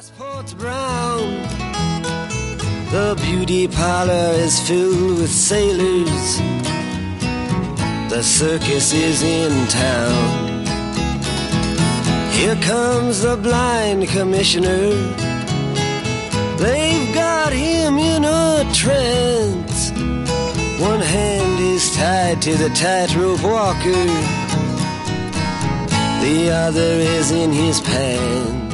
Passport's brown. The beauty parlor is filled with sailors. The circus is in town. Here comes the blind commissioner. They've got him in a trance. One hand is tied to the tightrope walker. The other is in his pants.